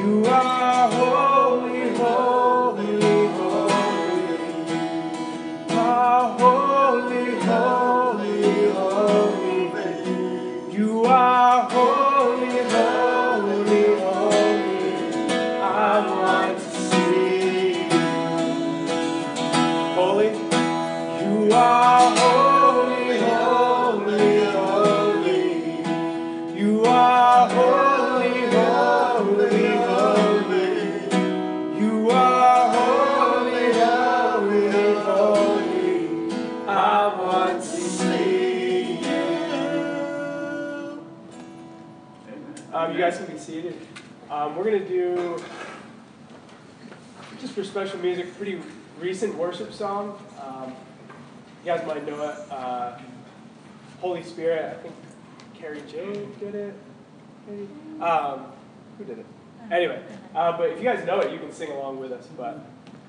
You are holy, holy, holy. You are holy, holy, holy. You are holy, holy, holy. I want to see you. Holy. You are holy, holy, holy. You are holy, holy, holy. You are holy, holy, holy. I want to see you. You guys can be seated. We're going to do, just for special music, pretty recent worship song. You guys might know it. Holy Spirit. I think Carrie Jane did it. Maybe. Who did it? Anyway, but if you guys know it, you can sing along with us. But.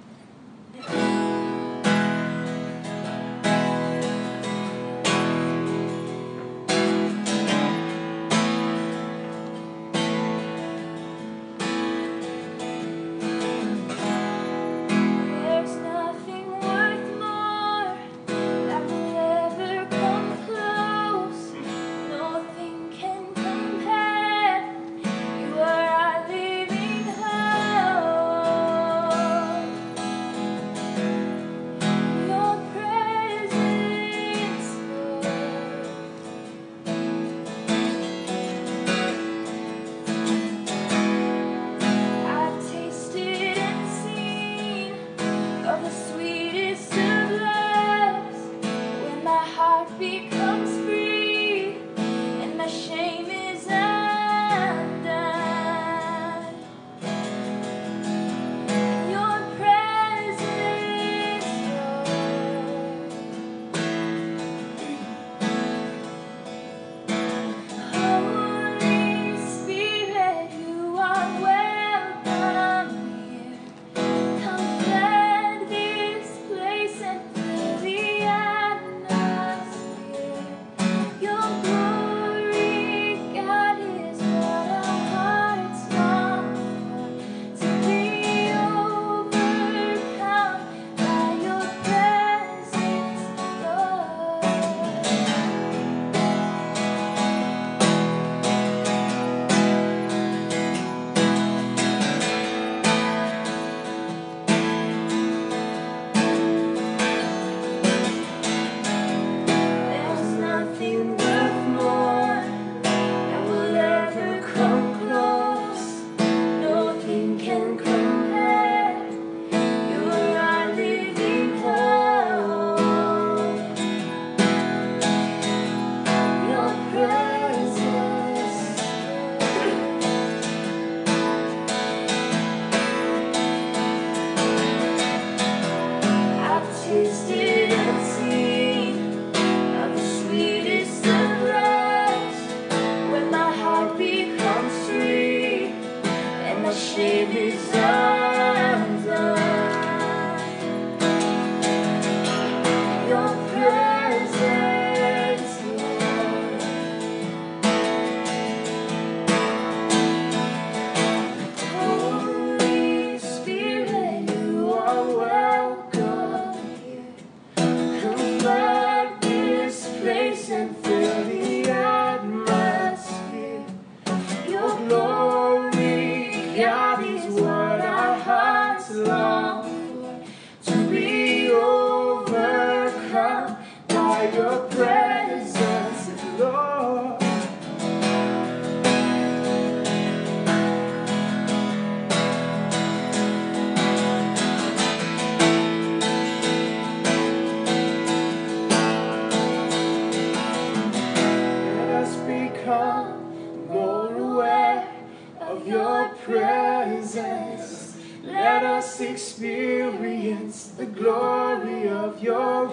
Experience the glory of your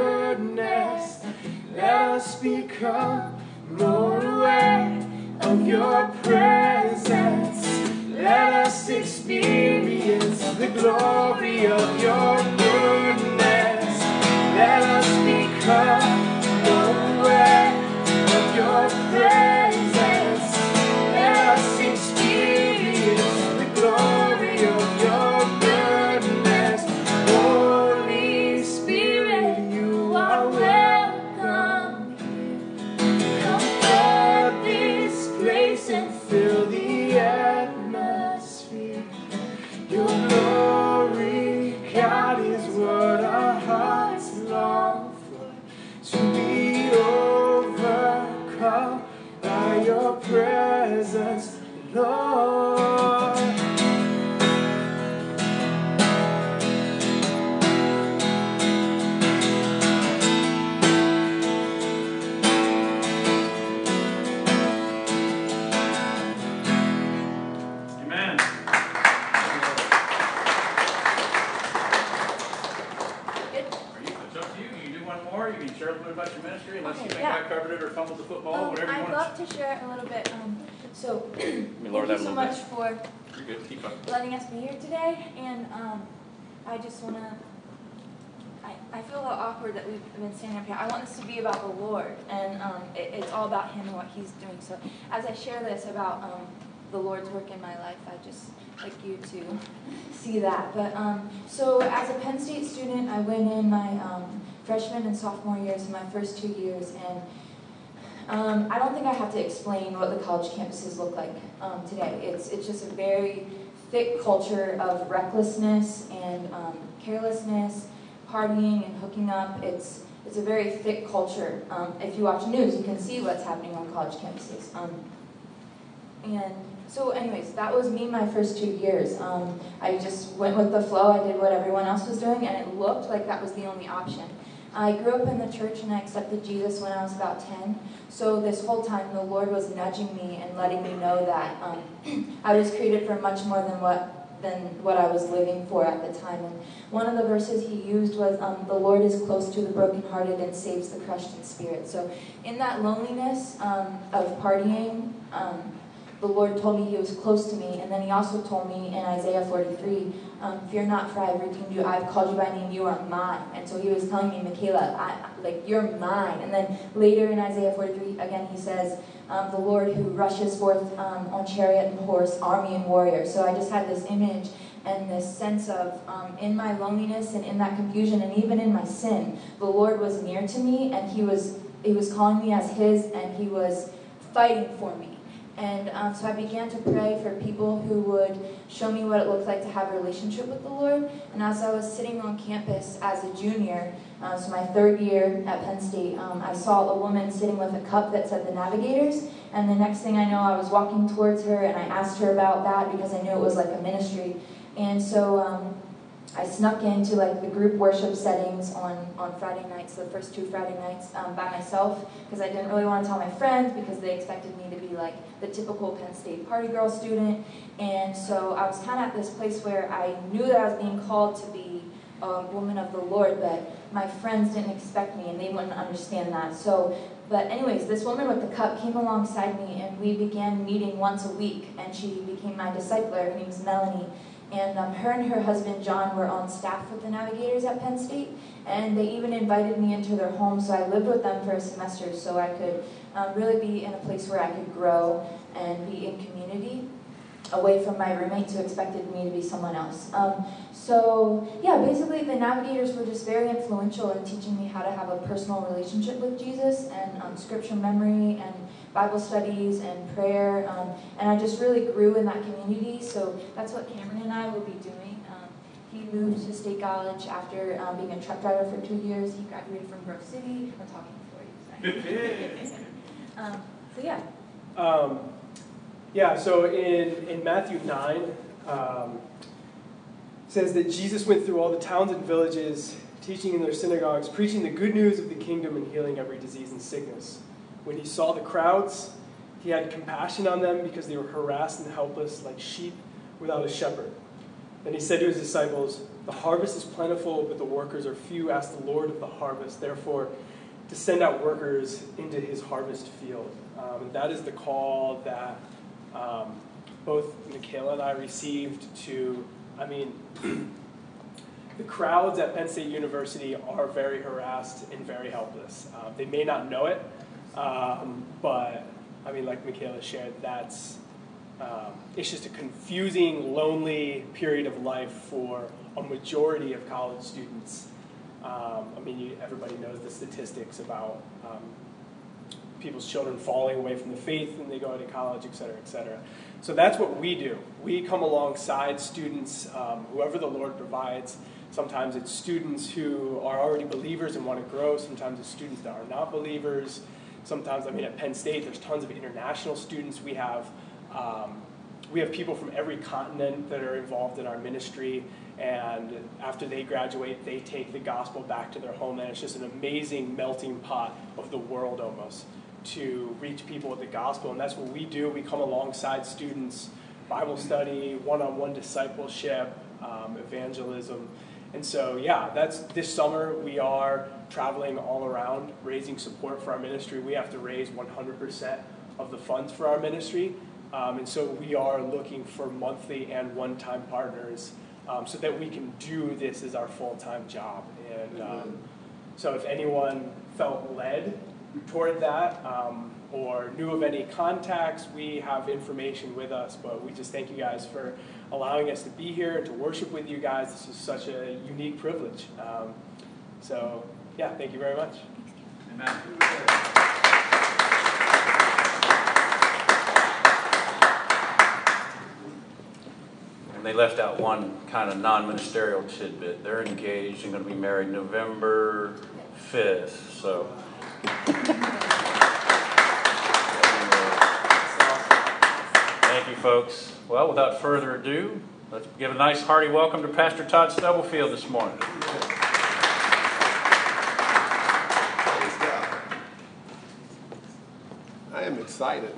goodness. Let us become more aware of your presence. Let us experience the glory of your goodness. Let us become more aware of your presence. Let us experience the glory Amen. It's up to you. You can do one more. You can share a little bit about your ministry, unless you think I covered it or fumbled the football, whatever you want. I'd love to share a little bit. Thank you so much for letting us be here today. And I just want to, I feel a little awkward that we've been standing up here. I want this to be about the Lord, and it's all about Him and what He's doing. So as I share this about the Lord's work in my life, I just like you to see that. But so as a Penn State student, I went in my freshman and sophomore years, in my first 2 years, and I don't think I have to explain what the college campuses look like today. It's just a very thick culture of recklessness and carelessness, partying and hooking up. It's a very thick culture. If you watch news, you can see what's happening on college campuses. And so anyways, that was me my first 2 years. I just went with the flow. I did what everyone else was doing, and it looked like that was the only option. I grew up in the church, and I accepted Jesus when I was about 10. So this whole time, the Lord was nudging me and letting me know that I was created for much more than what I was living for at the time. And one of the verses He used was, the Lord is close to the brokenhearted and saves the crushed in spirit. So in that loneliness of partying, the Lord told me He was close to me, and then He also told me in Isaiah 43, fear not, for I have redeemed you. I have called you by name. You are mine. And so He was telling me, Michaela, you're mine. And then later in Isaiah 43, again, He says, the Lord who rushes forth on chariot and horse, army and warrior. So I just had this image and this sense of, in my loneliness and in that confusion and even in my sin, the Lord was near to me, and He was calling me as His, and He was fighting for me. And so I began to pray for people who would show me what it looked like to have a relationship with the Lord. And as I was sitting on campus as a junior, so my third year at Penn State, I saw a woman sitting with a cup that said the Navigators. And the next thing I know, I was walking towards her, and I asked her about that because I knew it was like a ministry. And so I snuck into the group worship settings on Friday nights, the first 2 Friday nights, by myself, because I didn't really want to tell my friends because they expected me to be like the typical Penn State party girl student. And so I was kind of at this place where I knew that I was being called to be a woman of the Lord, but my friends didn't expect me, and they wouldn't understand that. But anyways, this woman with the cup came alongside me, and we began meeting once a week, and she became my discipler. Her name's Melanie. And her and her husband, John, were on staff with the Navigators at Penn State, and they even invited me into their home, so I lived with them for a semester so I could really be in a place where I could grow and be in community, away from my roommates who expected me to be someone else. So yeah, basically the Navigators were just very influential in teaching me how to have a personal relationship with Jesus, and scripture memory, and Bible studies, and prayer, and I just really grew in that community. So that's what Cameron and I will be doing. He moved to State College after being a truck driver for 2 years. He graduated from Grove City. I'm talking for you. So yeah. So in Matthew 9, says that Jesus went through all the towns and villages, teaching in their synagogues, preaching the good news of the kingdom and healing every disease and sickness. When He saw the crowds, He had compassion on them because they were harassed and helpless like sheep without a shepherd. Then He said to His disciples, the harvest is plentiful, but the workers are few. Ask the Lord of the harvest, therefore, to send out workers into His harvest field. And that is the call that both Michaela and I received to, the crowds at Penn State University are very harassed and very helpless. They may not know it, but like Michaela shared, it's just a confusing, lonely period of life for a majority of college students. Everybody knows the statistics about people's children falling away from the faith when they go to college, et cetera, et cetera. So that's what we do. We come alongside students, whoever the Lord provides. Sometimes it's students who are already believers and want to grow. Sometimes it's students that are not believers. Sometimes, at Penn State, there's tons of international students. We have people from every continent that are involved in our ministry, and after they graduate, they take the gospel back to their home, and it's just an amazing melting pot of the world almost to reach people with the gospel, and that's what we do. We come alongside students Bible study, one-on-one discipleship, evangelism. And so, yeah, this summer we are traveling all around raising support for our ministry. We have to raise 100% of the funds for our ministry. And so we are looking for monthly and one-time partners so that we can do this as our full-time job. And so if anyone felt led toward that or knew of any contacts, we have information with us. But we just thank you guys for allowing us to be here and to worship with you guys. This is such a unique privilege. So, yeah, thank you very much. Amen. They left out one kind of non-ministerial tidbit. They're engaged and going to be married November 5th. So, thank you, folks. Well, without further ado, let's give a nice hearty welcome to Pastor Todd Stubblefield this morning. I am excited.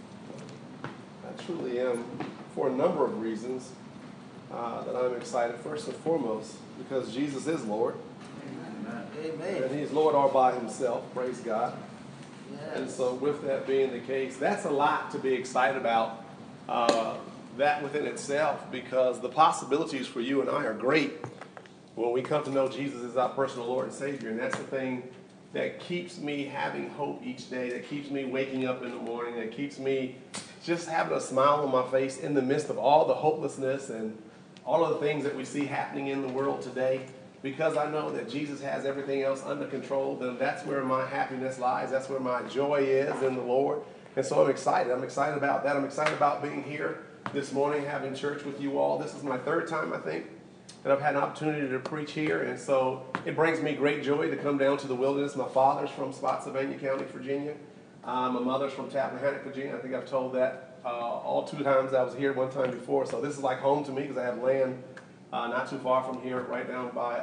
I truly am, for a number of reasons. That I'm excited, first and foremost, because Jesus is Lord. Amen. And He's Lord all by Himself. Praise God. Yes. And so with that being the case, that's a lot to be excited about, that within itself, because the possibilities for you and I are great when we come to know Jesus as our personal Lord and Savior. And that's the thing that keeps me having hope each day, that keeps me waking up in the morning, that keeps me just having a smile on my face in the midst of all the hopelessness and all of the things that we see happening in the world today. Because I know that Jesus has everything else under control, then that's where my happiness lies. That's where my joy is in the Lord. And so I'm excited. I'm excited about that. I'm excited about being here this morning, having church with you all. This is my third time, I think, that I've had an opportunity to preach here. And so it brings me great joy to come down to the wilderness. My father's from Spotsylvania County, Virginia. My mother's from Tappahannock, Virginia. I think I've told that all 2 times I was here, one time before. So this is like home to me because I have land not too far from here, right down by,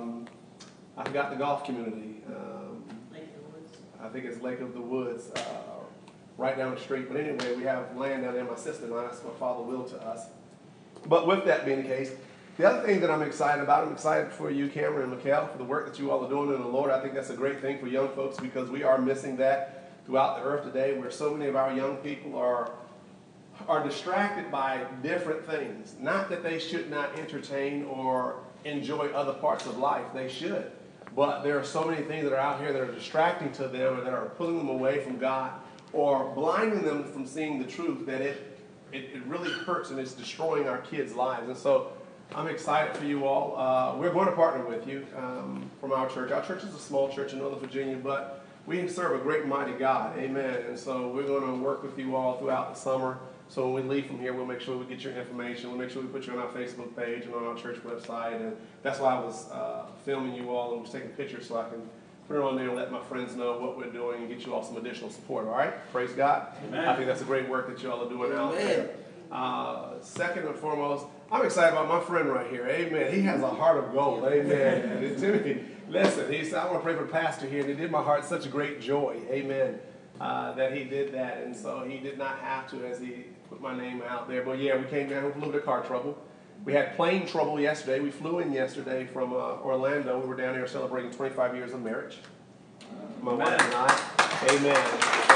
I forgot the golf community. Lake of the Woods. I think it's Lake of the Woods, right down the street. But anyway, we have land down there. My sister and I, that's my father willed to us. But with that being the case, the other thing that I'm excited about, I'm excited for you, Cameron and Mikkel, for the work that you all are doing in the Lord. I think that's a great thing for young folks because we are missing that throughout the earth today, where so many of our young people are distracted by different things. Not that they should not entertain or enjoy other parts of life. They should. But there are so many things that are out here that are distracting to them and that are pulling them away from God or blinding them from seeing the truth, that it really hurts and it's destroying our kids' lives. And so I'm excited for you all. We're going to partner with you from our church. Our church is a small church in Northern Virginia, but we serve a great and mighty God. Amen. And so we're going to work with you all throughout the summer. So when we leave from here, we'll make sure we get your information. We'll make sure we put you on our Facebook page and on our church website. And that's why I was filming you all and was taking pictures so I can put it on there and let my friends know what we're doing and get you all some additional support. All right? Praise God. Amen. I think that's a great work that you all are doing out there. Second and foremost, I'm excited about my friend right here. Amen. He has a heart of gold. Amen. And Timothy, listen, he said, I want to pray for the pastor here. And it did my heart such a great joy. Amen. That he did that. And so he did not have to as he put my name out there. But yeah, we came down with a little bit of car trouble. We had plane trouble yesterday. We flew in yesterday from Orlando. We were down here celebrating 25 years of marriage. My wife and I. Amen.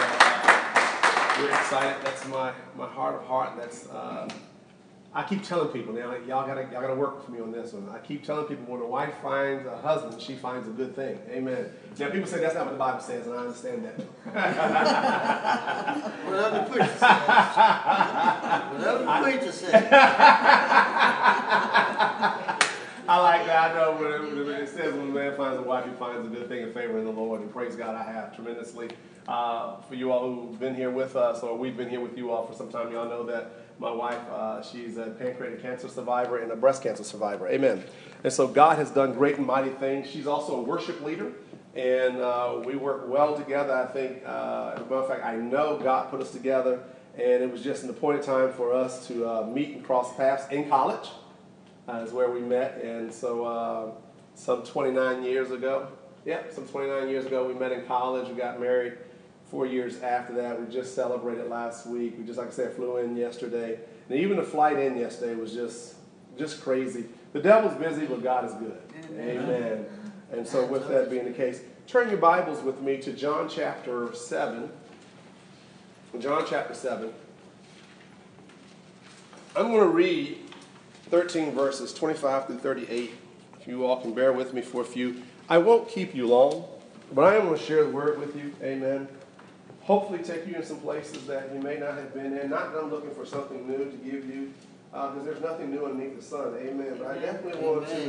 We're excited. That's my heart of heart. That's I keep telling people now, y'all gotta work with me on this one. I keep telling people when a wife finds a husband, she finds a good thing. Amen. Now people say that's not what the Bible says, and I understand that. Whatever the preacher says. Whatever the preacher says. I like that. I know when it says when a man finds a wife, he finds a good thing and favor in the Lord. And praise God, I have tremendously. For you all who've been here with us, or we've been here with you all for some time, y'all know that my wife, she's a pancreatic cancer survivor and a breast cancer survivor. Amen. And so God has done great and mighty things. She's also a worship leader, and we work well together. I think, as a matter of fact, I know God put us together, and it was just an appointed time for us to meet and cross paths in college. Is where we met, and so some 29 years ago, some 29 years ago, we met in college. We got married 4 years after that. We just celebrated last week. We just, like I said, flew in yesterday. And even the flight in yesterday was just crazy. The devil's busy, but God is good. Amen. And so with that being the case, turn your Bibles with me to John chapter 7. John chapter 7. I'm going to read 13 verses, 25 through 38. If you all can bear with me for a few. I won't keep you long, but I am going to share the word with you. Amen. Hopefully take you in some places that you may not have been in. Not that I'm looking for something new to give you, because there's nothing new underneath the sun. Amen. But I definitely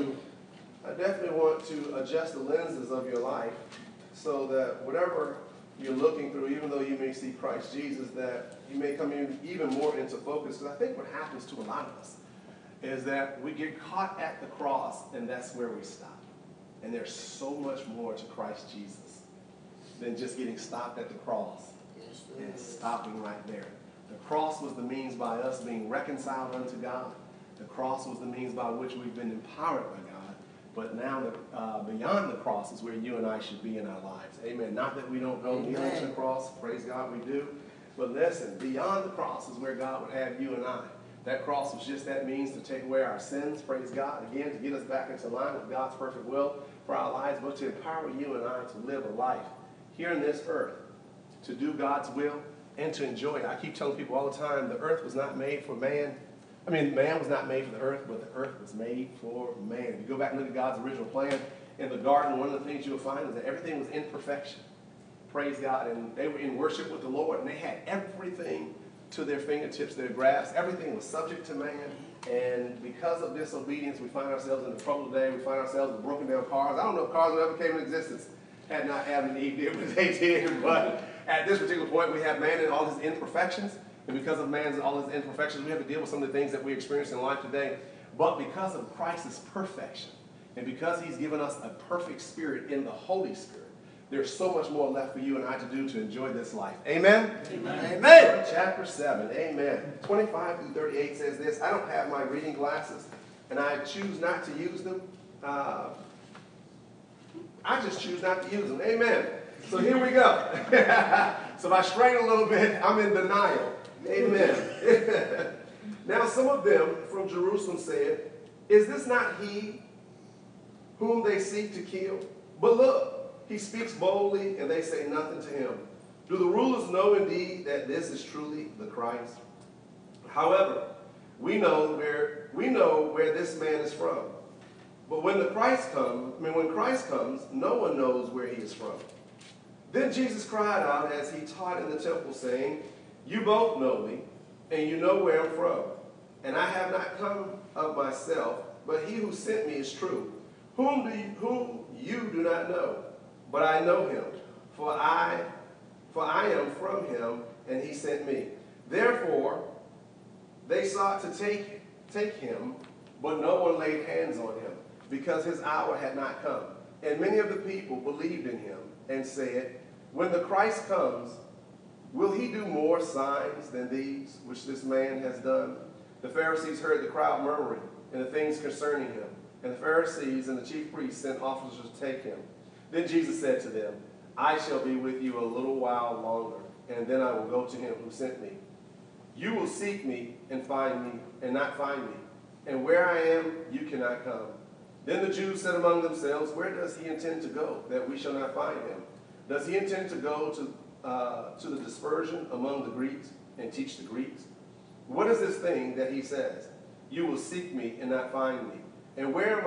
want to adjust the lenses of your life so that whatever you're looking through, even though you may see Christ Jesus, that you may come in even more into focus. Because I think what happens to a lot of us is that we get caught at the cross, and that's where we stop. And there's so much more to Christ Jesus than just getting stopped at the cross and stopping right there. The cross was the means by us being reconciled unto God. The cross was the means by which we've been empowered by God. But now, beyond the cross is where you and I should be in our lives. Amen. Not that we don't go kneeling to the cross. Praise God, we do. But listen, beyond the cross is where God would have you and I. That cross was just that means to take away our sins, praise God, again, to get us back into line with God's perfect will for our lives, but to empower you and I to live a life here in this earth, to do God's will and to enjoy it. I keep telling people all the time, the earth was not made for man. I mean, man was not made for the earth, but the earth was made for man. If you go back and look at God's original plan in the garden, one of the things you'll find is that everything was in perfection. Praise God. And they were in worship with the Lord, and they had everything to their fingertips, their grasp. Everything was subject to man. And because of disobedience, we find ourselves in the trouble today. We find ourselves with broken down cars. I don't know if cars would ever came into existence had not Adam and Eve did what they did. But at this particular point, we have man and all his imperfections. And because of man's and all his imperfections, we have to deal with some of the things that we experience in life today. But because of Christ's perfection, and because he's given us a perfect spirit in the Holy Spirit, there's so much more left for you and I to do to enjoy this life. Amen? Amen. Amen. Chapter 7. Amen. 25 through 38 says this. I don't have my reading glasses, and I choose not to use them. I just choose not to use them. Amen. So here we go. So if I strain a little bit, I'm in denial. Amen. Now some of them from Jerusalem said, is this not he whom they seek to kill? But look, he speaks boldly, and they say nothing to him. Do the rulers know indeed that this is truly the Christ? However, we know where this man is from. But when Christ comes, no one knows where he is from. Then Jesus cried out as he taught in the temple, saying, you both know me, and you know where I'm from. And I have not come of myself, but he who sent me is true, whom you do not know. But I know him, for I am from him, and he sent me. Therefore, they sought to take him, but no one laid hands on him, because his hour had not come. And many of the people believed in him, and said, when the Christ comes, will he do more signs than these which this man has done? The Pharisees heard the crowd murmuring, and the things concerning him. And the Pharisees and the chief priests sent officers to take him. Then Jesus said to them, I shall be with you a little while longer, and then I will go to him who sent me. You will seek me and find me, and not find me. And where I am, you cannot come. Then the Jews said among themselves, where does he intend to go, that we shall not find him? Does he intend to go to the dispersion among the Greeks and teach the Greeks? What is this thing that he says? You will seek me and not find me. And where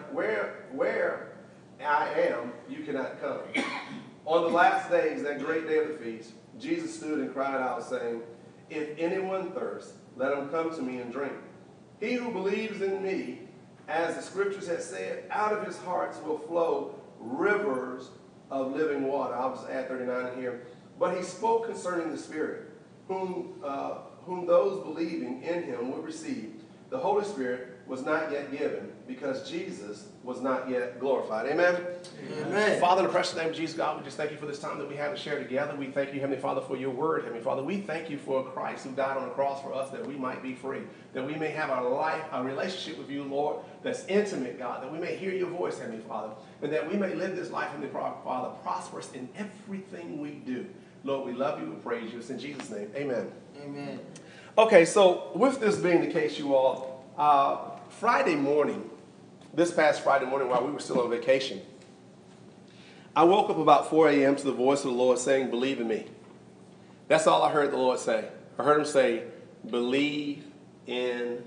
I am, you cannot come. On the last days, that great day of the feast, Jesus stood and cried out, saying, if anyone thirsts, let him come to me and drink. He who believes in me, as the scriptures have said, out of his hearts will flow rivers of living water. I'll just add 39 in here. But he spoke concerning the Spirit, whom those believing in him would receive. The Holy Spirit was not yet given, because Jesus was not yet glorified. Amen? Amen. Father, in the precious name of Jesus, God, we just thank you for this time that we have to share together. We thank you, Heavenly Father, for your word, Heavenly Father. We thank you for Christ who died on the cross for us, that we might be free, that we may have a relationship with you, Lord, that's intimate, God, that we may hear your voice, Heavenly Father, and that we may live this life, Heavenly Father, prosperous in everything we do. Lord, we love you and praise you. It's in Jesus' name. Amen. Amen. Okay, so with this being the case, you all, Friday morning, this past Friday morning while we were still on vacation, I woke up about 4 a.m. to the voice of the Lord saying, believe in me. That's all I heard the Lord say. I heard him say, believe in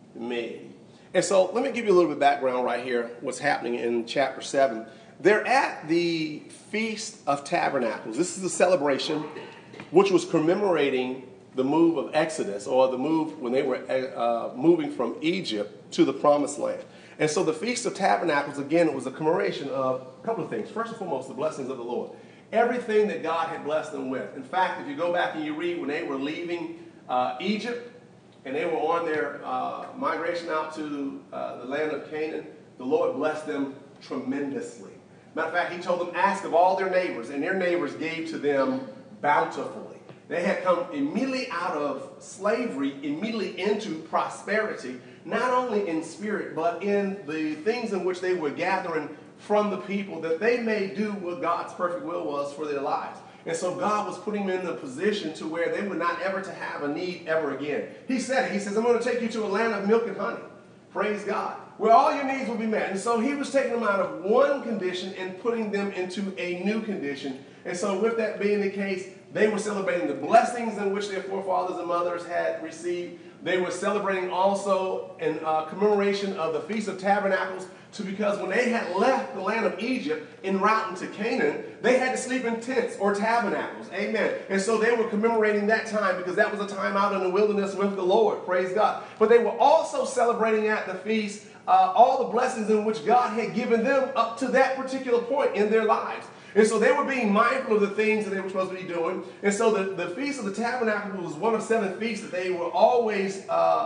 me. And so let me give you a little bit of background right here, what's happening in chapter 7. They're at the Feast of Tabernacles. This is a celebration which was commemorating the move of Exodus, or the move when they were moving from Egypt to the Promised Land. And so the Feast of Tabernacles, again, it was a commemoration of a couple of things. First and foremost, the blessings of the Lord. Everything that God had blessed them with. In fact, if you go back and you read when they were leaving Egypt and they were on their migration out to the land of Canaan, the Lord blessed them tremendously. Matter of fact, he told them, ask of all their neighbors, and their neighbors gave to them bountifully. They had come immediately out of slavery, immediately into prosperity, not only in spirit, but in the things in which they were gathering from the people, that they may do what God's perfect will was for their lives. And so God was putting them in a position to where they would not ever to have a need ever again. He said, he says, I'm going to take you to a land of milk and honey. Praise God. Where all your needs will be met. And so he was taking them out of one condition and putting them into a new condition. And so with that being the case, they were celebrating the blessings in which their forefathers and mothers had received. They were celebrating also in commemoration of the Feast of Tabernacles, because when they had left the land of Egypt en route into Canaan, they had to sleep in tents or tabernacles. Amen. And so they were commemorating that time because that was a time out in the wilderness with the Lord. Praise God. But they were also celebrating at the feast all the blessings in which God had given them up to that particular point in their lives. And so they were being mindful of the things that they were supposed to be doing. And so the Feast of the Tabernacle was one of 7 feasts that they were always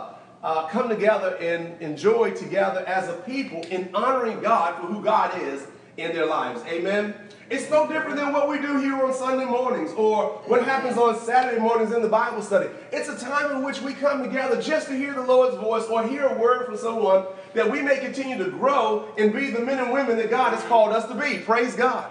come together and enjoy together as a people in honoring God for who God is in their lives. Amen. It's no different than what we do here on Sunday mornings or what happens on Saturday mornings in the Bible study. It's a time in which we come together just to hear the Lord's voice or hear a word from someone that we may continue to grow and be the men and women that God has called us to be. Praise God.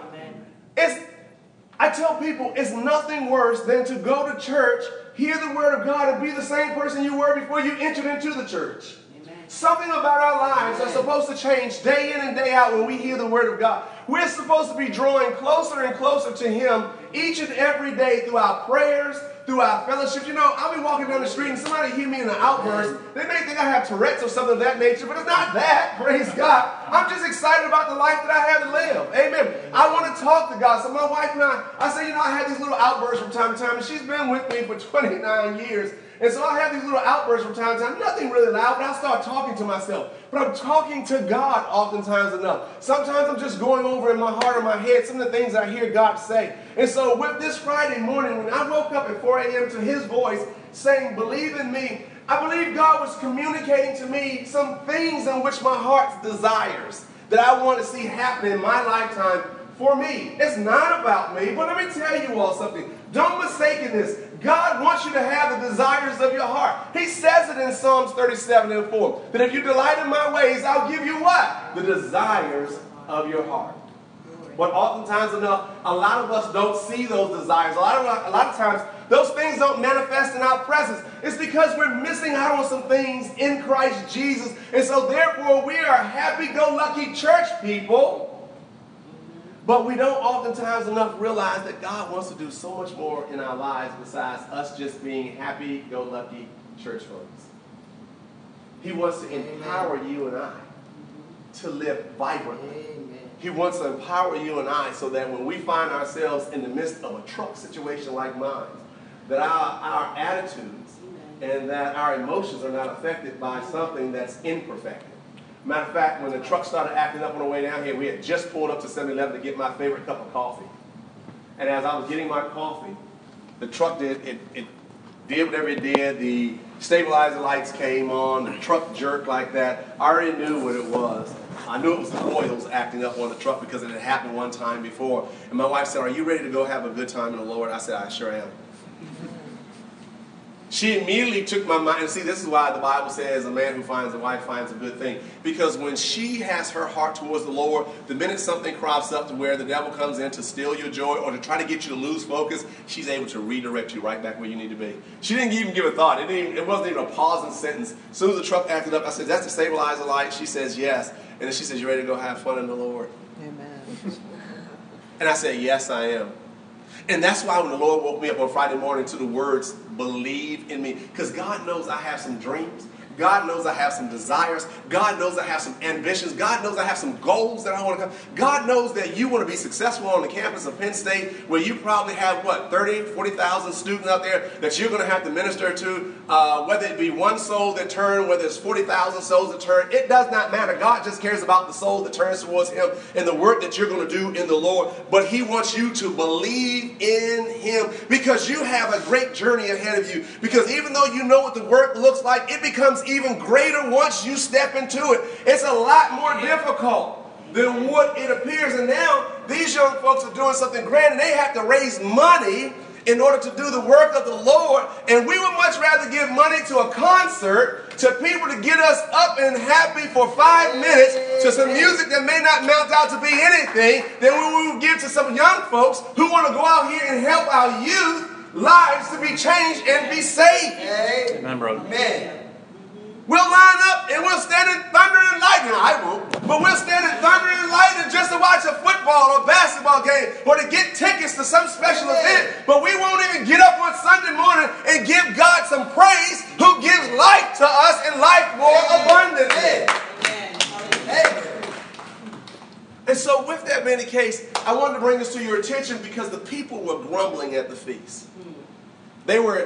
I tell people it's nothing worse than to go to church, hear the word of God, and be the same person you were before you entered into the church. Amen. Something about our lives are supposed to change day in and day out when we hear the word of God. We're supposed to be drawing closer and closer to him each and every day through our prayers, through our fellowship. You know, I'll be walking down the street and somebody hear me in an outburst. They may think I have Tourette's or something of that nature, but it's not that. Praise God. I'm just excited about the life that I have to live. Amen. I want to talk to God. So my wife and I say, you know, I have these little outbursts from time to time, and she's been with me for 29 years. And so I have these little outbursts from time to time. Nothing really loud, but I start talking to myself. But I'm talking to God oftentimes enough. Sometimes I'm just going over in my heart or my head some of the things I hear God say. And so with this Friday morning, when I woke up at 4 a.m. to his voice saying, believe in me, I believe God was communicating to me some things in which my heart desires that I want to see happen in my lifetime for me. It's not about me, but let me tell you all something. Don't mistake this. God wants you to have the desires of your heart. He says it in Psalms 37:4, that if you delight in my ways, I'll give you what? The desires of your heart. But oftentimes enough, a lot of us don't see those desires. A lot of times, those things don't manifest in our presence. It's because we're missing out on some things in Christ Jesus. And so therefore, we are happy-go-lucky church people. But we don't oftentimes enough realize that God wants to do so much more in our lives besides us just being happy-go-lucky church folks. He wants to empower you and I to live vibrantly. He wants to empower you and I so that when we find ourselves in the midst of a truck situation like mine, that our attitudes and that our emotions are not affected by something that's imperfect. Matter of fact, when the truck started acting up on the way down here, we had just pulled up to 7-Eleven to get my favorite cup of coffee. And as I was getting my coffee, the truck did whatever it did. The stabilizer lights came on. The truck jerked like that. I already knew what it was. I knew it was the oils acting up on the truck because it had happened one time before. And my wife said, are you ready to go have a good time in the Lord? I said, I sure am. She immediately took my mind. And see, this is why the Bible says a man who finds a wife finds a good thing. Because when she has her heart towards the Lord, the minute something crops up to where the devil comes in to steal your joy or to try to get you to lose focus, she's able to redirect you right back where you need to be. She didn't even give a thought. It wasn't even a pausing sentence. As soon as the truck acted up, I said, that's the stabilizer light. She says, yes. And then she says, you ready to go have fun in the Lord? Amen. And I said, yes, I am. And that's why when the Lord woke me up on Friday morning to the words, believe in me. Because God knows I have some dreams. God knows I have some desires. God knows I have some ambitions. God knows I have some goals that I want to come. God knows that you want to be successful on the campus of Penn State, where you probably have, 40,000 students out there that you're going to have to minister to, whether it be one soul that turn, whether it's 40,000 souls that turn. It does not matter. God just cares about the soul that turns towards him and the work that you're going to do in the Lord. But he wants you to believe in him because you have a great journey ahead of you. Because even though you know what the work looks like, it becomes even greater once you step into it. It's a lot more difficult than what it appears. And now these young folks are doing something grand, and they have to raise money in order to do the work of the Lord. And we would much rather give money to a concert, to people to get us up and happy for 5 minutes, to some music that may not mount out to be anything, than we would give to some young folks who want to go out here and help our youth lives to be changed and be saved. Amen, brother. Amen. We'll line up and we'll stand in thunder and lightning. I won't. But we'll stand in thunder and lightning just to watch a football or basketball game or to get tickets to some special event. But we won't even get up on Sunday morning and give God some praise, who gives life to us and life more abundantly. And so with that being the case, I wanted to bring this to your attention because the people were grumbling at the feast. They were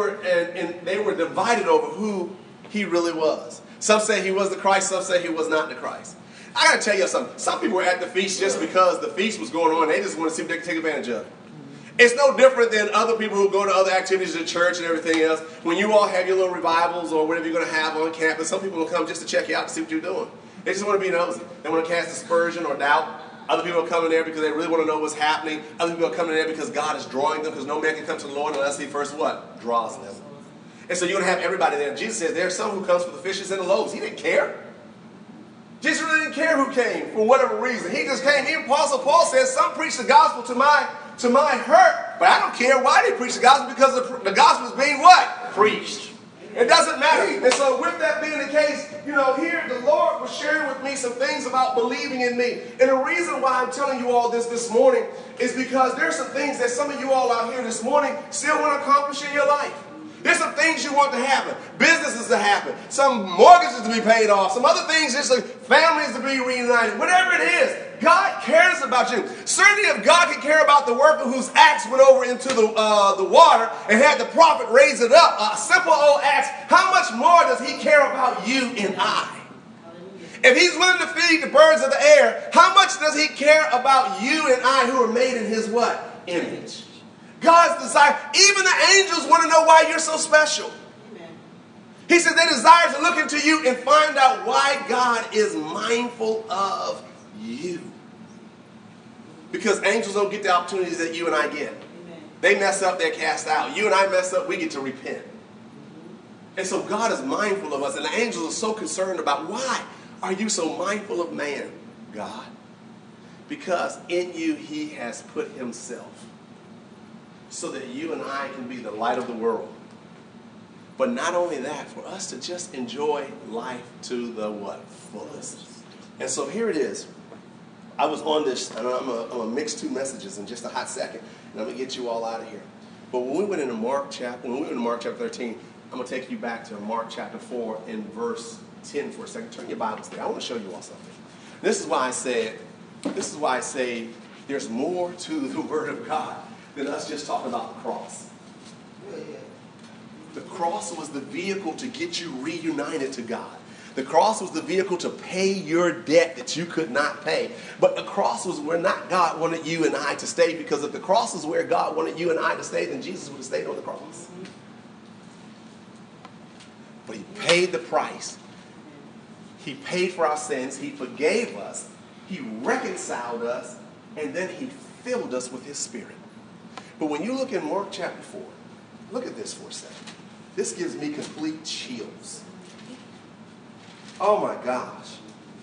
divided over who he really was. Some say he was the Christ, some say he was not the Christ. I got to tell you something. Some people were at the feast just because the feast was going on. They just want to see what they can take advantage of. It's no different than other people who go to other activities at church and everything else. When you all have your little revivals or whatever you're going to have on campus, some people will come just to check you out to see what you're doing. They just want to be nosy. They want to cast aspersion or doubt. Other people are coming there because they really want to know what's happening. Other people are coming there because God is drawing them, because no man can come to the Lord unless he first what? Draws them. And so you're going to have everybody there. Jesus says there are some who comes for the fishes and the loaves. He didn't care. Jesus really didn't care who came for whatever reason. He just came. Even Apostle Paul says some preach the gospel to my hurt. But I don't care why they preach the gospel, because the gospel is being what? Preached. It doesn't matter. And so with that being the case, here the Lord was sharing with me some things about believing in me. And the reason why I'm telling you all this morning is because there's some things that some of you all out here this morning still want to accomplish in your life. There's some things you want to happen, businesses to happen, some mortgages to be paid off, some other things, just like families to be reunited, whatever it is. God cares about you. Certainly if God can care about the worker whose axe went over into the water and had the prophet raise it up, a simple old axe, how much more does he care about you and I? If he's willing to feed the birds of the air, how much does he care about you and I who are made in his what? Image. God's desire, even the angels want to know why you're so special. Amen. He says they desire to look into you and find out why God is mindful of you. Because angels don't get the opportunities that you and I get. Amen. They mess up, they're cast out. You and I mess up, we get to repent. And so God is mindful of us, and the angels are so concerned about, why are you so mindful of man, God? Because in you he has put himself, so that you and I can be the light of the world. But not only that, for us to just enjoy life to the what? Fullest. And so here it is. I was on this, and I'm going to mix two messages in just a hot second, and I'm going to get you all out of here. But when we went into Mark chapter 13, I'm going to take you back to Mark chapter 4 and verse 10 for a second. Turn your Bibles there. I want to show you all something. This is why I say there's more to the Word of God than us just talking about the cross. The cross was the vehicle to get you reunited to God. The cross was the vehicle to pay your debt that you could not pay. But the cross was where not God wanted you and I to stay, because if the cross is where God wanted you and I to stay, then Jesus would have stayed on the cross. But he paid the price. He paid for our sins. He forgave us. He reconciled us. And then he filled us with his Spirit. But when you look in Mark chapter 4, look at this for a second. This gives me complete chills. Oh my gosh.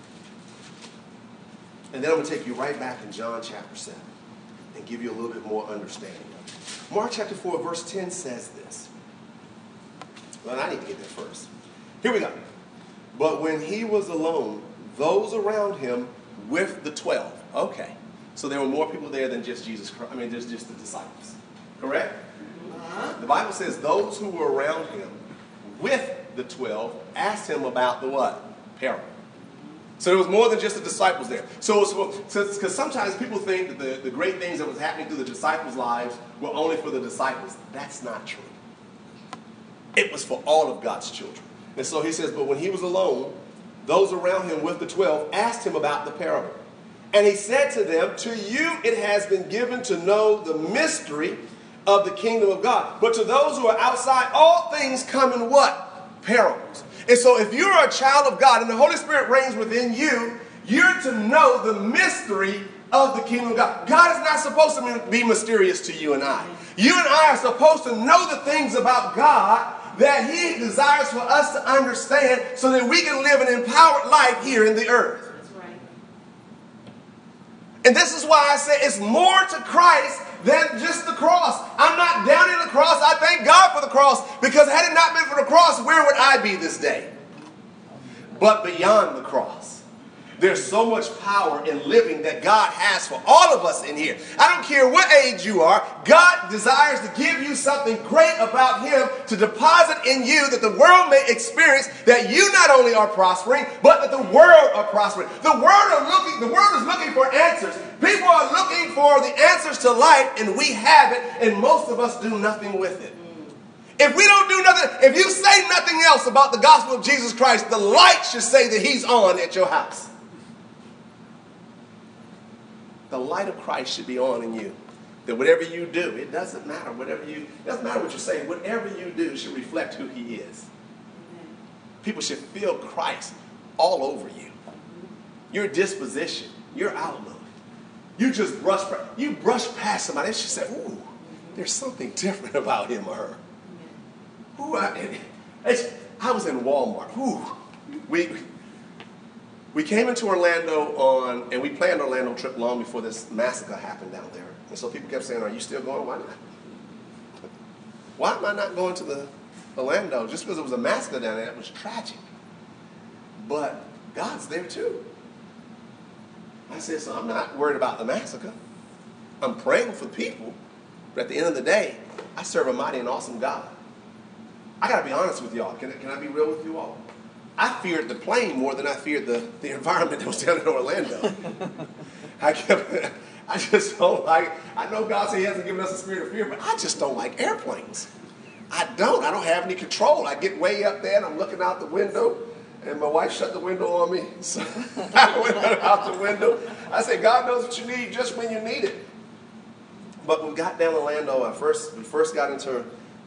And then I'm going to take you right back in John chapter 7 and give you a little bit more understanding of it. Mark chapter 4 verse 10 says this. Well, I need to get there first. Here we go. But when he was alone, those around him with the 12. Okay. So there were more people there than just Jesus Christ. I mean, there's just the disciples. Correct? The Bible says those who were around him with the 12 asked him about the what? Parable. So there was more than just the disciples there. So because sometimes people think that the great things that was happening through the disciples' lives were only for the disciples. That's not true. It was for all of God's children. And so he says, but when he was alone, those around him with the 12 asked him about the parable. And he said to them, to you it has been given to know the mystery of the kingdom of God. But to those who are outside, all things come in what? Parables. And so if you're a child of God and the Holy Spirit reigns within you, you're to know the mystery of the kingdom of God. God is not supposed to be mysterious to you and I. You and I are supposed to know the things about God that he desires for us to understand so that we can live an empowered life here in the earth. That's right. And this is why I say it's more to Christ than just the cross. I'm not down in the cross. I thank God for the cross, because had it not been for the cross, where would I be this day? But beyond the cross, there's so much power in living that God has for all of us in here. I don't care what age you are. God desires to give you something great about him to deposit in you that the world may experience, that you not only are prospering, but that the world are prospering. The world is looking for answers. People are looking for the answers to life, and we have it, and most of us do nothing with it. If we don't do nothing, if you say nothing else about the gospel of Jesus Christ, the light should say that he's on at your house. The light of Christ should be on in you. That whatever you do, it doesn't matter. It doesn't matter what you're saying. Whatever you do should reflect who he is. People should feel Christ all over you. Your disposition, your outlook. You just brush past somebody and she said, ooh, there's something different about him or her. Ooh, I was in Walmart. Ooh, we came into Orlando and we planned an Orlando trip long before this massacre happened down there. And so people kept saying, are you still going? Why not? Why am I not going to the Orlando? Just because it was a massacre down there, it was tragic. But God's there too. I said, so I'm not worried about the massacre. I'm praying for people. But at the end of the day, I serve a mighty and awesome God. I got to be honest with y'all. Can I be real with you all? I feared the plane more than I feared the environment that was down in Orlando. I just don't like, I know God said he hasn't given us a spirit of fear, but I just don't like airplanes. I don't have any control. I get way up there and I'm looking out the window and my wife shut the window on me. So I went out the window. I said, God knows what you need just when you need it. But when we got down to Orlando, we first got into,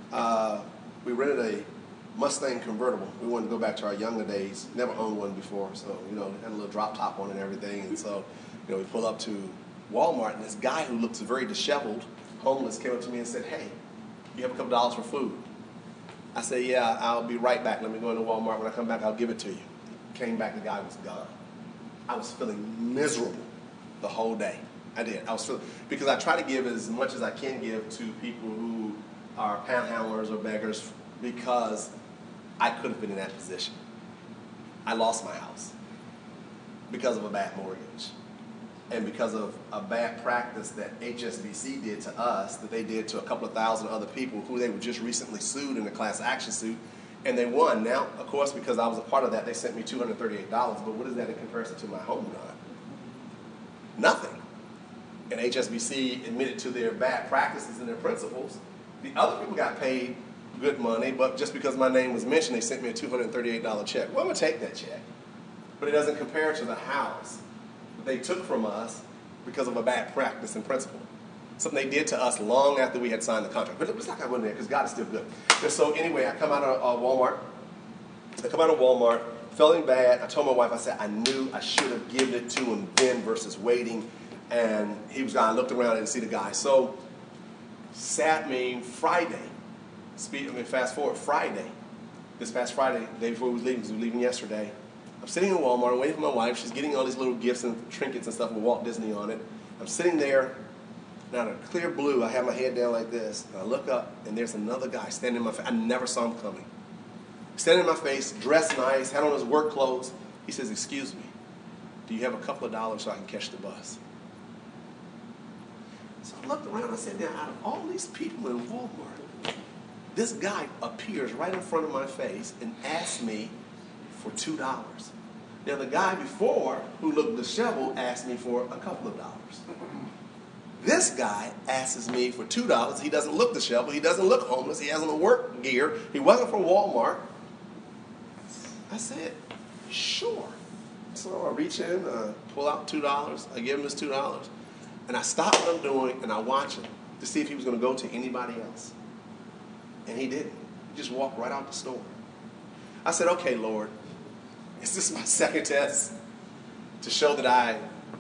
we rented a Mustang convertible. We wanted to go back to our younger days. Never owned one before, so had a little drop top on it and everything. And so, we pull up to Walmart, and this guy who looks very disheveled, homeless, came up to me and said, "Hey, you have a couple dollars for food?" I said, "Yeah, I'll be right back. Let me go into Walmart. When I come back, I'll give it to you." Came back, the guy was gone. I was feeling miserable the whole day. I did. Because I try to give as much as I can give to people who are panhandlers or beggars, because I could have been in that position. I lost my house because of a bad mortgage and because of a bad practice that HSBC did to us, that they did to a couple of thousand other people who they were just recently sued in a class action suit, and they won. Now, of course, because I was a part of that, they sent me $238, but what is that in comparison to my home run? Nothing. And HSBC admitted to their bad practices and their principles. The other people got paid good money, but just because my name was mentioned, they sent me a $238 check. Well, I'm going to take that check. But it doesn't compare to the house that they took from us because of a bad practice and principle. Something they did to us long after we had signed the contract. But it was like I wasn't there, because God is still good. And so anyway, I come out of Walmart. Feeling bad. I told my wife, I said, I knew I should have given it to him then versus waiting. And he was gone. I looked around and didn't see the guy. So Friday, Fast forward Friday. This past Friday, the day before we were leaving, because we were leaving yesterday. I'm sitting in Walmart, waiting for my wife. She's getting all these little gifts and trinkets and stuff with Walt Disney on it. I'm sitting there, and out of clear blue, I have my head down like this, and I look up, and there's another guy standing in my face. I never saw him coming. Standing in my face, dressed nice, had on his work clothes. He says, "Excuse me, do you have a couple of dollars so I can catch the bus?" So I looked around and I said, now, out of all these people in Walmart, this guy appears right in front of my face and asks me for $2. Now, the guy before, who looked disheveled, asked me for a couple of dollars. This guy asks me for $2. He doesn't look disheveled. He doesn't look homeless. He has on the work gear. He wasn't from Walmart. I said, sure. So I reach in, pull out $2. I give him his $2. And I stop what I'm doing, and I watch him to see if he was going to go to anybody else. And he didn't. He just walked right out the store. I said, okay, Lord, is this my second test to show that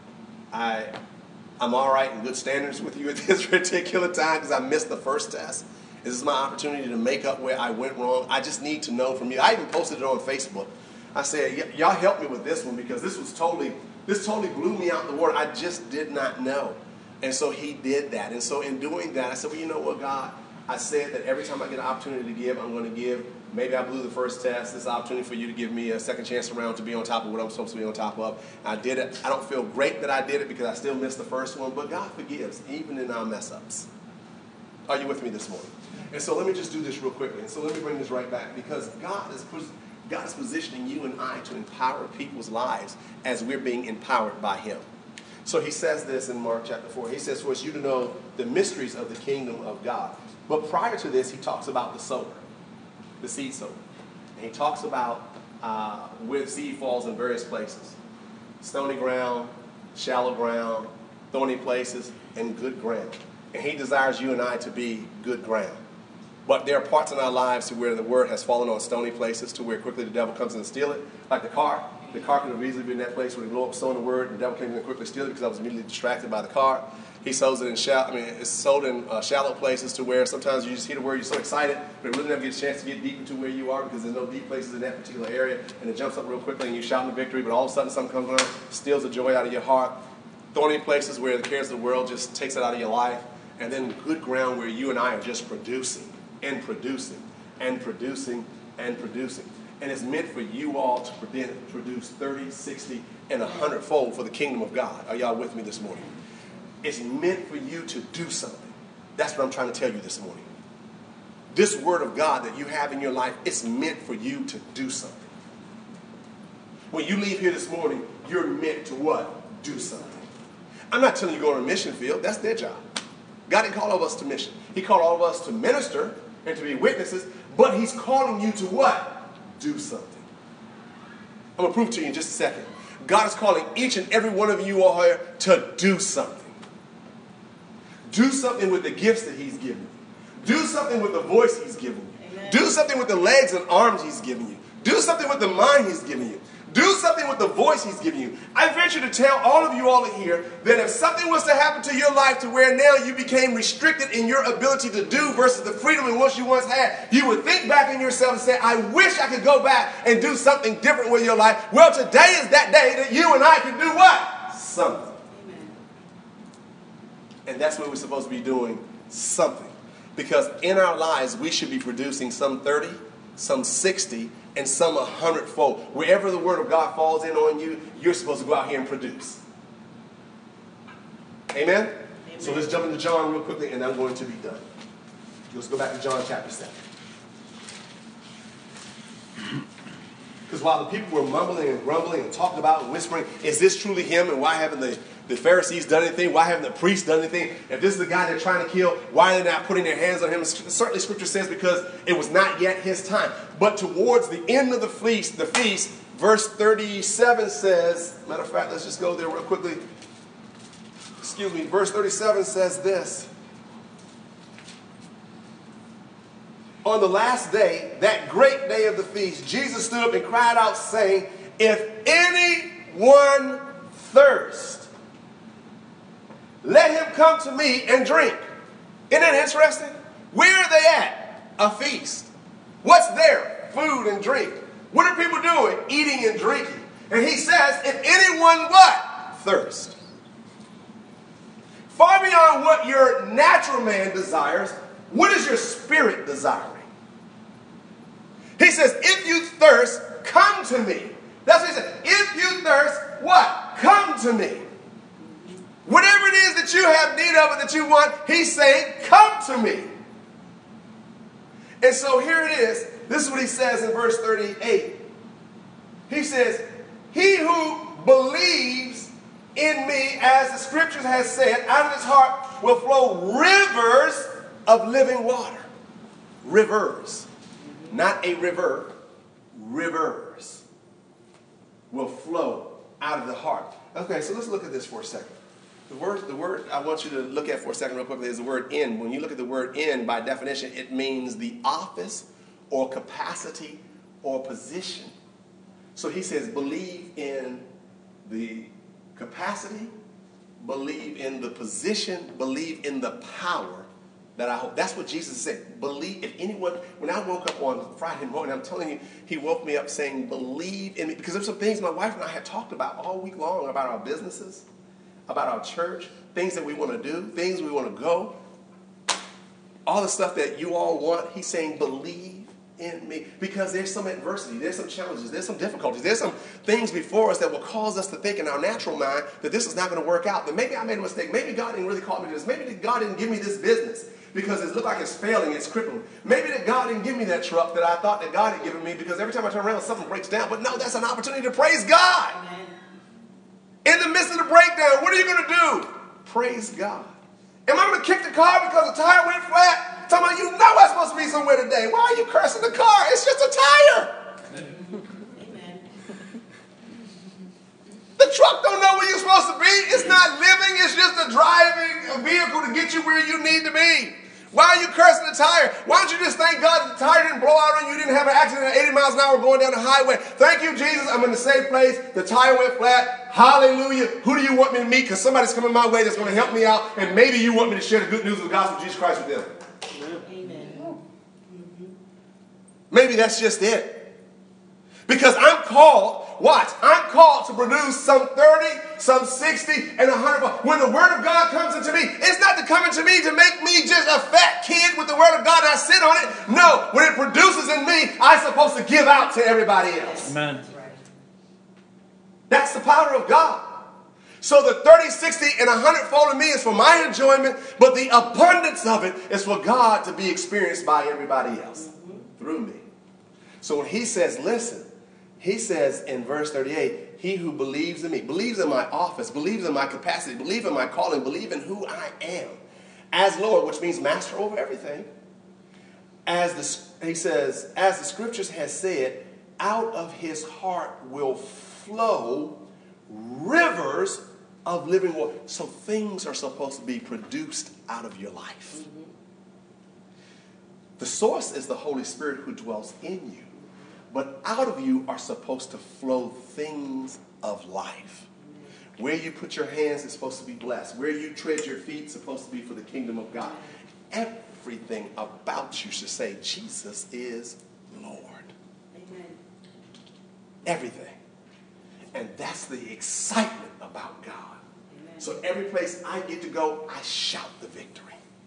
I'm all right in good standards with you at this particular time because I missed the first test? Is this my opportunity to make up where I went wrong? I just need to know from you. I even posted it on Facebook. I said, y'all help me with this one because this totally blew me out the water. I just did not know. And so he did that. And so in doing that, I said, well, you know what, God? I said that every time I get an opportunity to give, I'm going to give. Maybe I blew the first test. This is an opportunity for you to give me a second chance around to be on top of what I'm supposed to be on top of. I did it. I don't feel great that I did it because I still missed the first one, but God forgives, even in our mess-ups. Are you with me this morning? And so let me just do this real quickly. And so let me bring this right back because God is positioning you and I to empower people's lives as we're being empowered by him. So he says this in Mark chapter 4. He says, for it's you to know the mysteries of the kingdom of God. But prior to this, he talks about the sower, the seed sower. And he talks about where the seed falls in various places. Stony ground, shallow ground, thorny places, and good ground. And he desires you and I to be good ground. But there are parts in our lives to where the word has fallen on stony places to where quickly the devil comes in and steal it. Like the car. The car could have easily been in that place where the Lord was sowing the word and the devil came in and quickly steal it because I was immediately distracted by the car. He sows it in it's sold in shallow places to where sometimes you just hear the word, you're so excited, but it really never gets a chance to get deep into where you are because there's no deep places in that particular area, and it jumps up real quickly and you shout in victory, but all of a sudden something comes along, steals the joy out of your heart. Thorny places where the cares of the world just takes it out of your life, and then good ground where you and I are just producing and producing and producing and producing. And it's meant for you all to produce 30, 60, and 100-fold for the kingdom of God. Are y'all with me this morning? It's meant for you to do something. That's what I'm trying to tell you this morning. This word of God that you have in your life, it's meant for you to do something. When you leave here this morning, you're meant to what? Do something. I'm not telling you to go on a mission field. That's their job. God didn't call all of us to mission. He called all of us to minister and to be witnesses, but he's calling you to what? Do something. I'm going to prove to you in just a second. God is calling each and every one of you all here to do something. Do something with the gifts that he's given you. Do something with the voice he's given you. Amen. Do something with the legs and arms he's given you. Do something with the mind he's given you. Do something with the voice he's giving you. I venture to tell all of you all here that if something was to happen to your life to where now you became restricted in your ability to do versus the freedom in which you once had, you would think back in yourself and say, I wish I could go back and do something different with your life. Well, today is that day that you and I can do what? Something. Amen. And that's what we're supposed to be doing, something. Because in our lives, we should be producing some 30, some 60, and some 100-fold. Wherever the word of God falls in on you, you're supposed to go out here and produce. Amen? Amen. So let's jump into John real quickly, and I'm going to be done. Let's go back to John chapter 7. Because while the people were mumbling and grumbling and talking about and whispering, is this truly him? And why haven't the Pharisees done anything? Why haven't the priests done anything? If this is the guy they're trying to kill, why are they not putting their hands on him? Certainly Scripture says because it was not yet his time. But towards the end of the feast, verse 37 says, matter of fact, let's just go there real quickly. Excuse me, verse 37 says this. On the last day, that great day of the feast, Jesus stood up and cried out, saying, if anyone thirst, let him come to me and drink. Isn't that interesting? Where are they at? a feast. What's there? Food and drink. What are people doing? Eating and drinking. And he says, if anyone what? Thirst. Far beyond what your natural man desires, what is your spirit desiring? He says, if you thirst, come to me. That's what he said. If you thirst, what? Come to me. Whatever it is that you have need of and that you want, he's saying, come to me. And so here it is. This is what he says in verse 38. He says, he who believes in me, as the scriptures has said, out of his heart will flow rivers of living water. Rivers. Not a river. Rivers will flow out of the heart. Okay, so let's look at this for a second. The word I want you to look at for a second real quickly is the word in. When you look at the word in, by definition, it means the office or capacity or position. So he says, believe in the capacity, believe in the position, believe in the power that I hold. That's what Jesus said. Believe, if anyone, when I woke up on Friday morning, I'm telling you, he woke me up saying, believe in me. Because there's some things my wife and I had talked about all week long about our businesses, about our church, things that we want to do, things we want to go. All the stuff that you all want, he's saying, believe in me. Because there's some adversity, there's some challenges, there's some difficulties, there's some things before us that will cause us to think in our natural mind that this is not going to work out, that maybe I made a mistake, maybe God didn't really call me to this, maybe God didn't give me this business because it looked like it's failing, it's crippling. Maybe that God didn't give me that truck that I thought that God had given me because every time I turn around something breaks down. But no, that's an opportunity to praise God. Amen. In the midst of the breakdown, what are you going to do? Praise God. Am I going to kick the car because the tire went flat? Talking about, you know I'm supposed to be somewhere today. Why are you cursing the car? It's just a tire. Amen. The truck don't know where you're supposed to be. It's not living. It's just a vehicle to get you where you need to be. Why are you cursing the tire? Why don't you just thank God that the tire didn't blow out on you, you didn't have an accident at 80 miles an hour going down the highway. Thank you, Jesus. I'm in a safe place. The tire went flat. Hallelujah. Who do you want me to meet? Because somebody's coming my way that's going to help me out. And maybe you want me to share the good news of the gospel of Jesus Christ with them. Amen. Maybe that's just it. Because I'm called, watch, I'm called to produce some 30, some 60, and 100. When the word of God comes into me, it's not to come into me to make me just a fat kid with the word of God and I sit on it. No, when it produces in me, I'm supposed to give out to everybody else. Amen. That's the power of God. So the 30, 60, and 100-fold in me is for my enjoyment, but the abundance of it is for God to be experienced by everybody else through me. So when he says, listen, he says in verse 38, he who believes in me, believes in my office, believes in my capacity, believes in my calling, believes in who I am as Lord, which means master over everything. He says, as the scriptures has said, out of his heart will flow rivers of living water. So things are supposed to be produced out of your life. Mm-hmm. The source is the Holy Spirit who dwells in you. But out of you are supposed to flow things of life. Where you put your hands is supposed to be blessed. Where you tread your feet is supposed to be for the kingdom of God. Everything about you should say, Jesus is Lord. Amen. Everything. And that's the excitement about God. Amen. So every place I get to go, I shout the victory.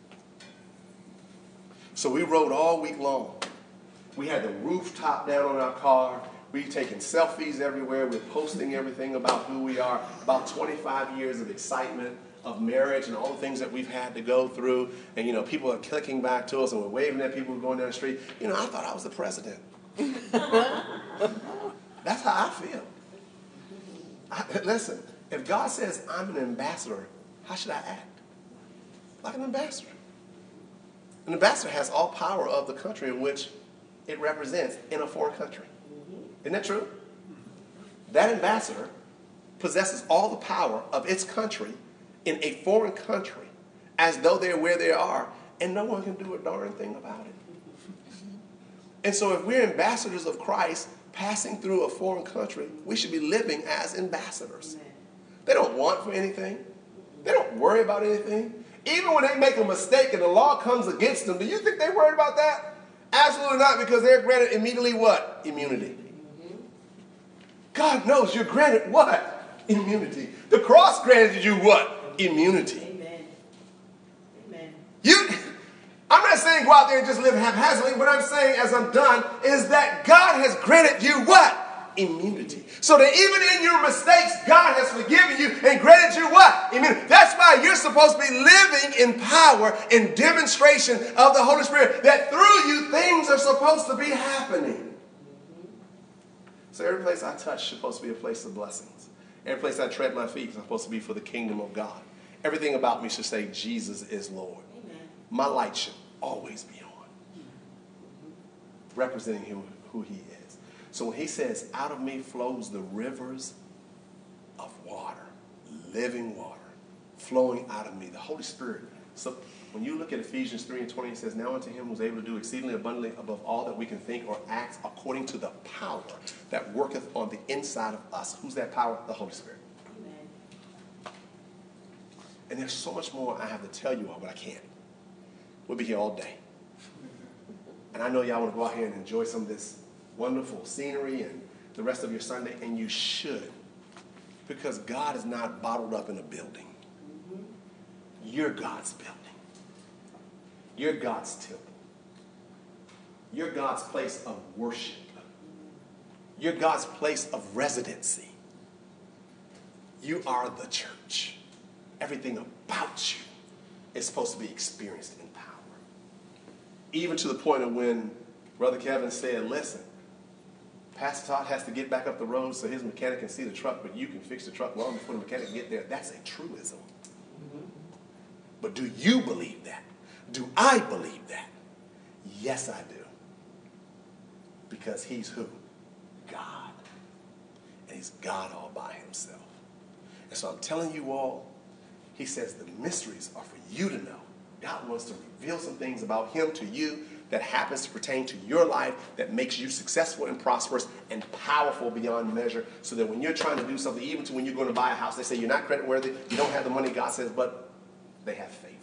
So we rode all week long. We had the rooftop down on our car. We're taking selfies everywhere. We're posting everything about who we are. About 25 years of excitement of marriage and all the things that we've had to go through. And, you know, people are clicking back to us and we're waving at people going down the street. You know, I thought I was the president. That's how I feel. Listen, if God says I'm an ambassador, how should I act? Like an ambassador. An ambassador has all power of the country in which it represents in a foreign country. Isn't that true? That ambassador possesses all the power of its country in a foreign country as though they're where they are, and no one can do a darn thing about it. And so if we're ambassadors of Christ passing through a foreign country, we should be living as ambassadors. They don't want for anything. They don't worry about anything. Even when they make a mistake and the law comes against them, do you think they worried about that? Absolutely not, because they're granted immediately what? Immunity. God knows you're granted what? Immunity. The cross granted you what? Immunity. Amen. Amen. I'm not saying go out there and just live haphazardly. What I'm saying as I'm done is that God has granted you what? Immunity. So that even in your mistakes, God has forgiven you and granted you what? Immunity. That's why you're supposed to be living in power, in demonstration of the Holy Spirit, that through you things are supposed to be happening. So every place I touch is supposed to be a place of blessings. Every place I tread my feet is supposed to be for the kingdom of God. Everything about me should say Jesus is Lord. Amen. My light should always be on, representing who he is. So when he says, out of me flows the rivers of water, living water, flowing out of me, the Holy Spirit. So when you look at Ephesians 3:20, it says, now unto him who is able to do exceedingly abundantly above all that we can think or act, according to the power that worketh on the inside of us. Who's that power? The Holy Spirit. Amen. And there's so much more I have to tell you all, but I can't. We'll be here all day. And I know y'all want to go out here and enjoy some of this wonderful scenery and the rest of your Sunday, and you should. Because God is not bottled up in a building. You're God's building. You're God's temple. You're God's place of worship. You're God's place of residency. You are the church. Everything about you is supposed to be experienced in power. Even to the point of when Brother Kevin said, listen, Pastor Todd has to get back up the road so his mechanic can see the truck, but you can fix the truck long before the mechanic can get there. That's a truism. But do you believe that? Do I believe that? Yes, I do. Because he's who? God. And he's God all by himself. And so I'm telling you all, he says the mysteries are for you to know. God wants to reveal some things about him to you that happens to pertain to your life, that makes you successful and prosperous and powerful beyond measure, so that when you're trying to do something, even to when you're going to buy a house, they say you're not credit worthy, you don't have the money. God says, but they have favor.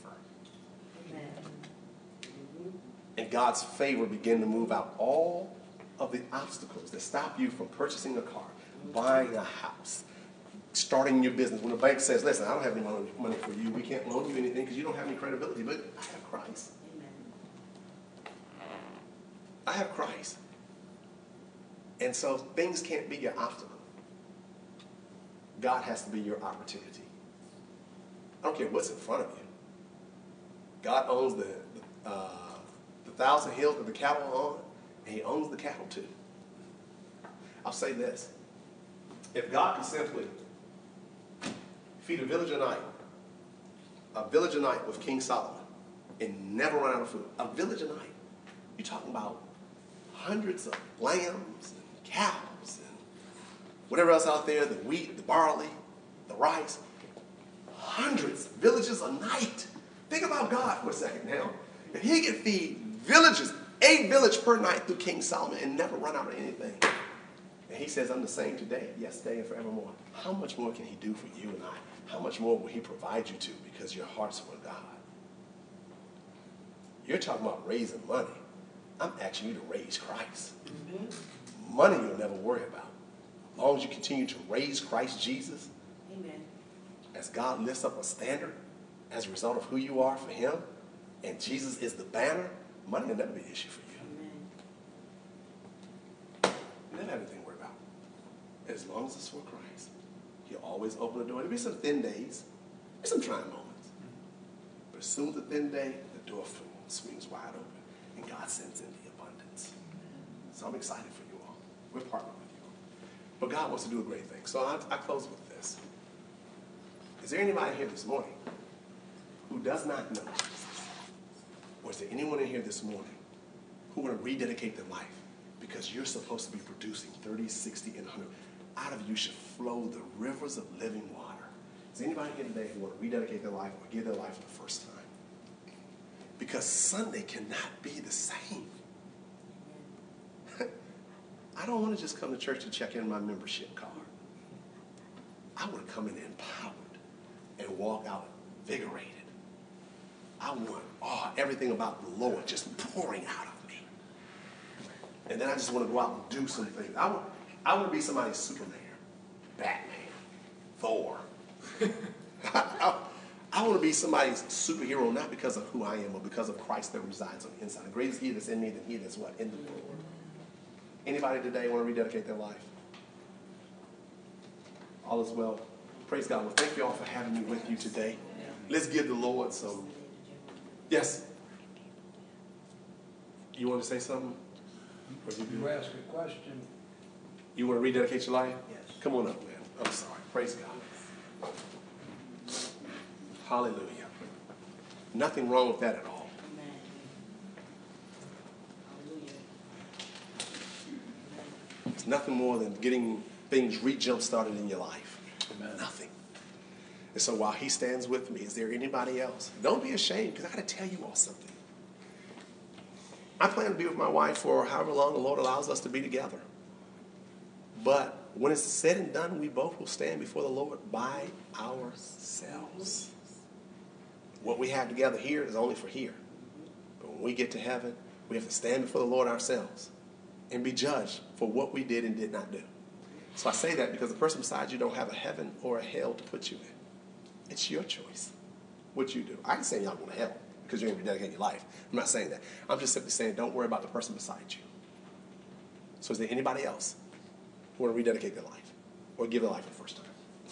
And God's favor begin to move out all of the obstacles that stop you from purchasing a car, buying a house, starting your business. When the bank says, listen, I don't have any money for you, we can't loan you anything because you don't have any credibility, but I have Christ. I have Christ. And so things can't be your obstacle. God has to be your opportunity. I don't care what's in front of you. God owns the 1,000 hills with the cattle on, and he owns the cattle too. I'll say this. If God could simply feed a village a night with King Solomon, and never run out of food, a village a night, you're talking about hundreds of lambs and cows and whatever else out there, the wheat, the barley, the rice, hundreds, villages a night. Think about God for a second now. If he could feed villages, a village per night through King Solomon and never run out of anything. And he says, I'm the same today, yesterday, and forevermore. How much more can he do for you and I? How much more will he provide you to because your heart's for God? You're talking about raising money. I'm asking you to raise Christ. Money you'll never worry about. As long as you continue to raise Christ Jesus, Amen. As God lifts up a standard as a result of who you are for him, and Jesus is the banner, money will never be an issue for you. Amen. You never have anything to worry about. As long as it's for Christ, he'll always open the door. There'll be some thin days, some trying moments. But as soon as the thin day, the door swings wide open, and God sends in the abundance. So I'm excited for you all. We're partnering with you all. But God wants to do a great thing. So I close with this. Is there anybody here this morning who does not know Jesus? Or is there anyone in here this morning who want to rededicate their life? Because you're supposed to be producing 30, 60, and 100. Out of you should flow the rivers of living water. Is there anybody here today who want to rededicate their life or give their life for the first time? Because Sunday cannot be the same. I don't want to just come to church to check in my membership card. I want to come in empowered and walk out invigorated. I want everything about the Lord just pouring out of me. And then I just want to go out and do some things. I want to be somebody's Superman, Batman, Thor. I want to be somebody's superhero, not because of who I am, but because of Christ that resides on the inside. The greatest he that's in me than he that's what? In the world. Anybody today want to rededicate their life? All is well. Praise God. Well, thank you all for having me with you today. Let's give the Lord some. Yes? You want to say something? You ask a question. You want to rededicate your life? Yes. Come on up, man. I'm sorry. Praise God. Hallelujah. Nothing wrong with that at all. It's nothing more than getting things re-jump started in your life. Amen. Nothing. And so while he stands with me, is there anybody else? Don't be ashamed, because I got to tell you all something. I plan to be with my wife for however long the Lord allows us to be together. But when it's said and done, we both will stand before the Lord by ourselves. What we have together here is only for here. But when we get to heaven, we have to stand before the Lord ourselves and be judged for what we did and did not do. So I say that because the person beside you don't have a heaven or a hell to put you in. It's your choice what you do. I ain't saying y'all going to hell because you're going to dedicate your life. I'm not saying that. I'm just simply saying don't worry about the person beside you. So is there anybody else who want to rededicate their life or give their life for the first time?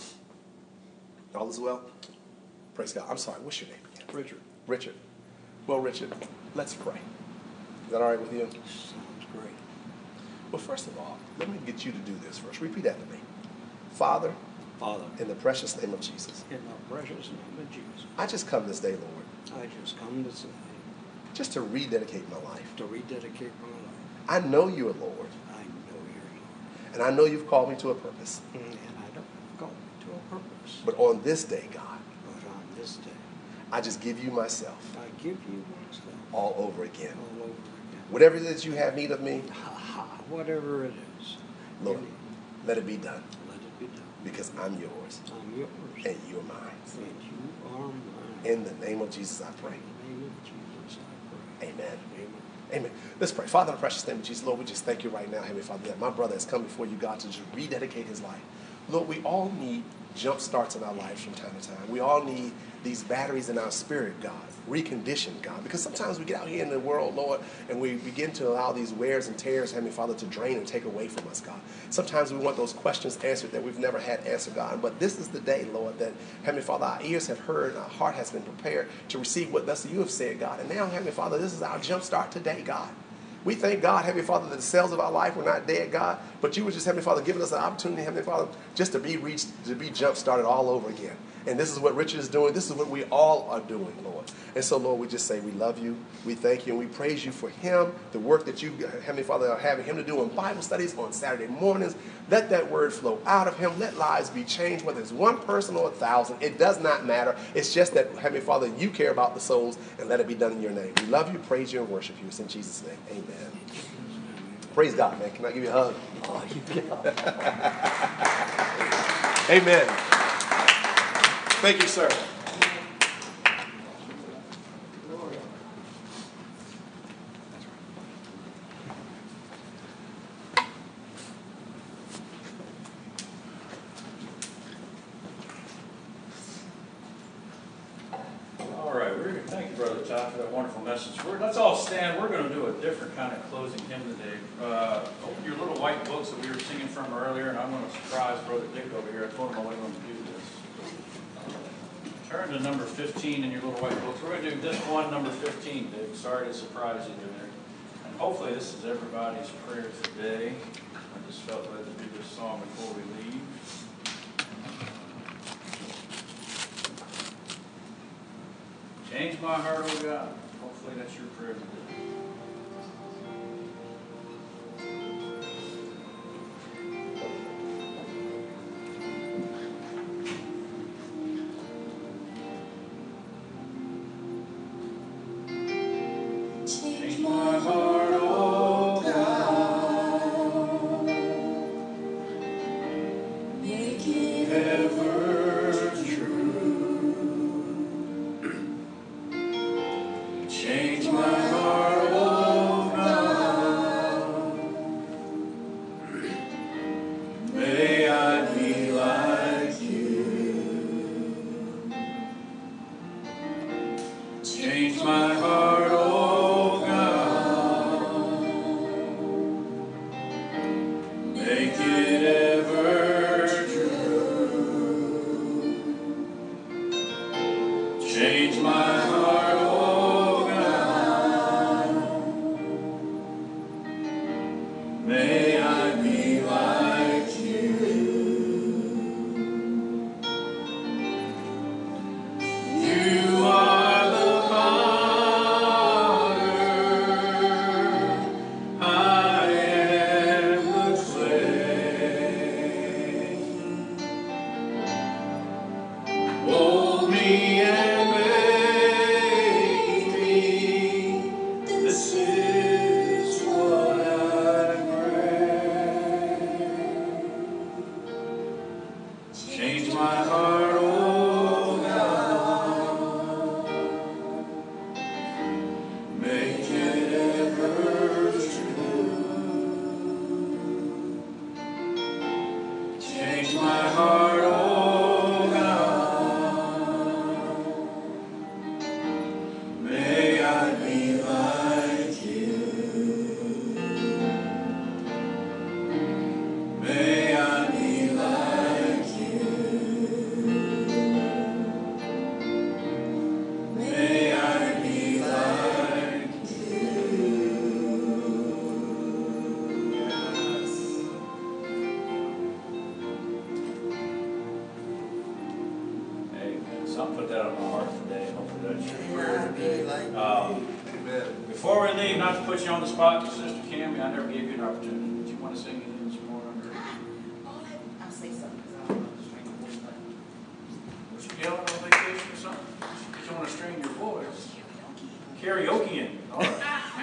All is well? Praise God. I'm sorry. What's your name again? Richard. Richard. Well, Richard, let's pray. Is that all right with you? Sounds great. Well, first of all, let me get you to do this first. Repeat after me. Father, Father, in the precious name of Jesus, in the precious name of Jesus, I just come this day, Lord, I just come to say, just to rededicate my life. to rededicate my life. I know you are Lord, I know you're Lord. and I know you've called me to a purpose. And I don't go to a purpose. But on this day, God, But on this day, I just give you myself I give you myself all over again. all over again. Whatever it is you have need of me, Ha ha, whatever it is. Lord, let it be done, Let it be done. because I'm yours, I'm yours. and you're mine. And you are mine. In the name of Jesus, I pray. In the name of Jesus, I pray. Amen. Amen. Amen. Let's pray. Father, in the precious name of Jesus, Lord, we just thank you right now, Heavenly Father, that my brother has come before you, God, to just rededicate his life. Lord, we all need jump starts in our lives from time to time. We all need these batteries in our spirit, God, reconditioned, God, because sometimes we get out here in the world, Lord, and we begin to allow these wears and tears, Heavenly Father, to drain and take away from us, God. Sometimes we want those questions answered that we've never had answered, God, but this is the day, Lord, that, Heavenly Father, our ears have heard, our heart has been prepared to receive what thus you have said, God, and now, Heavenly Father, this is our jump start today, God. We thank God, Heavenly Father, that the cells of our life were not dead, God, but you were just, Heavenly Father, giving us an opportunity, Heavenly Father, just to be jump-started all over again. And this is what Richard is doing. This is what we all are doing, Lord. And so, Lord, we just say we love you, we thank you, and we praise you for him, the work that you, Heavenly Father, are having him to do in Bible studies on Saturday mornings. Let that word flow out of him. Let lives be changed, whether it's one person or 1,000. It does not matter. It's just that, Heavenly Father, you care about the souls, and let it be done in your name. We love you, praise you, and worship you. It's in Jesus' name. Amen. Praise God, man. Can I give you a hug? Oh, you can. Amen. Thank you, sir. All right, thank you, Brother Todd, for that wonderful message. Let's all stand. We're going to do a different kind of closing hymn today. Open your little white books that we were singing from earlier, and I'm going to surprise Brother Dick over here. I told him I wasn't going to do this. Turn to number 15 in your little white books. We're going to do just one number 15, Dick. Sorry to surprise you there. And hopefully this is everybody's prayer today. I just felt led to do this song before we leave. Change my heart, oh God. Hopefully that's your prayer today. Change my heart, oh God. Make it ever true. Change my heart, oh God. Change my heart, oh God. May I be like you. You are the potter, I am the clay. Mold me and make me, this is what I pray. Change my heart, oh God, make it ever true. Change my heart, oh may I be like you. May I be like you. May I be like you. Yes. Amen. Something put that on my heart today. Hopefully that's your prayer. Before we leave, not to put you on the spot, Sister Cammie, I never gave you an opportunity. Did you want to sing anything this morning? I'll say something because I don't know the string of voice, but Was you yelling on vacation or something? Did you want to strain your voice? Karaokeing. All right.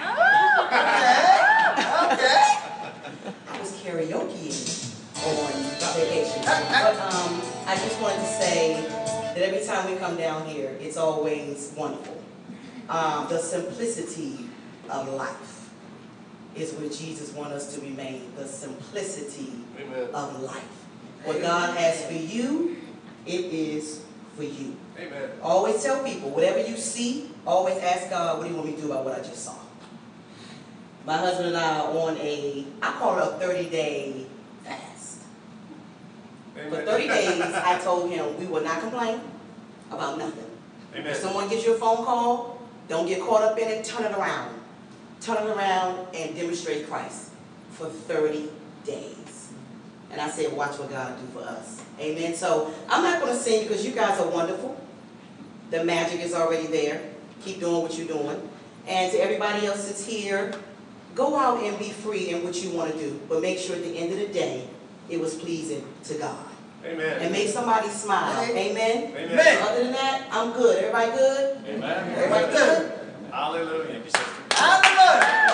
okay. I was karaokeing on vacation. But I just wanted to say that every time we come down here, it's always wonderful. The simplicity of life is where Jesus wants us to remain. The simplicity of life. What God has for you, it is for you. Amen. Always tell people, whatever you see, always ask God, what do you want me to do about what I just saw? My husband and I are on I call it a 30-day fast. Amen. For 30 days, I told him we will not complain about nothing. Amen. If someone gives you a phone call, don't get caught up in it, turn it around. Turn it around and demonstrate Christ for 30 days. And I said, watch what God will do for us. Amen. So I'm not going to sing because you guys are wonderful. The magic is already there. Keep doing what you're doing. And to everybody else that's here, go out and be free in what you want to do. But make sure at the end of the day, it was pleasing to God. Amen. And make somebody smile. Amen. Amen. Other than that, I'm good. Everybody good? Amen. Everybody good? Hallelujah. Thank you, sister. Hallelujah.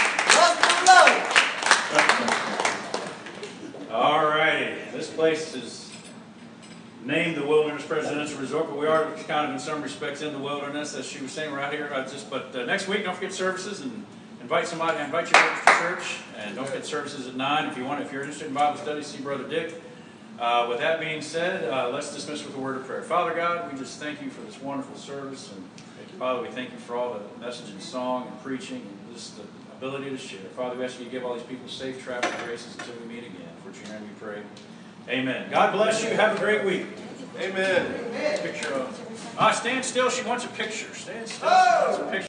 All righty. This place is named the Wilderness Presidential Resort, but we are kind of in some respects in the wilderness, as she was saying right here. But next week, don't forget services and invite your neighbors to church. And don't forget services at 9. If you're interested in Bible study, see Brother Dick. With that being said, let's dismiss with a word of prayer. Father God, we just thank you for this wonderful service. And Father, we thank you for all the message and song and preaching and just the ability to share. Father, we ask you to give all these people safe travel graces until we meet again. For your name we pray. Amen. God bless you. Have a great week. Amen. Picture of. Stand still. She wants a picture. Stand still. She wants a picture.